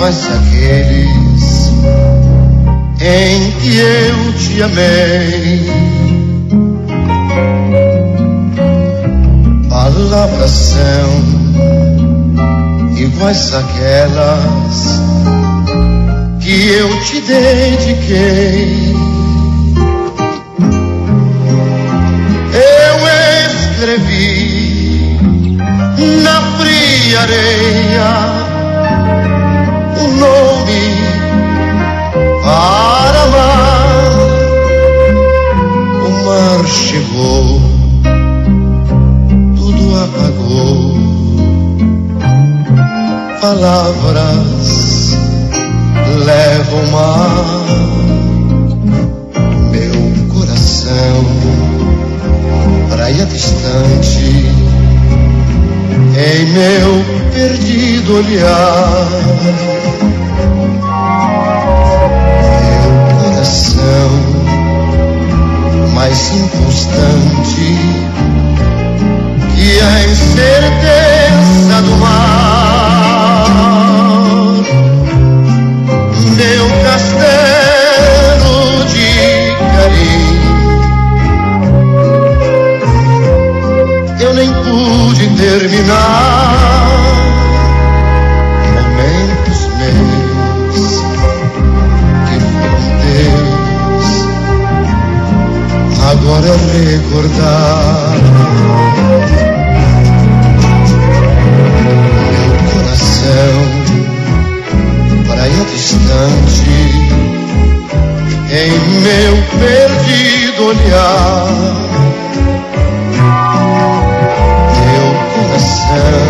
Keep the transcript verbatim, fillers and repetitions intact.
iguais àqueles em que eu te amei. Palavras são iguais àquelas que eu te dediquei. Eu escrevi na fria areia um nome para amar. O mar chegou, tudo apagou. Palavras levam mar. Meu coração, praia distante, em meu perdido olhar. Meu coração, mais inconstante que a incerteza do mar. Meu castelo de carinho, eu nem pude terminar. Momentos meus que foram teus, agora recordar. Meu coração, praia distante, em meu perdido olhar. Meu coração,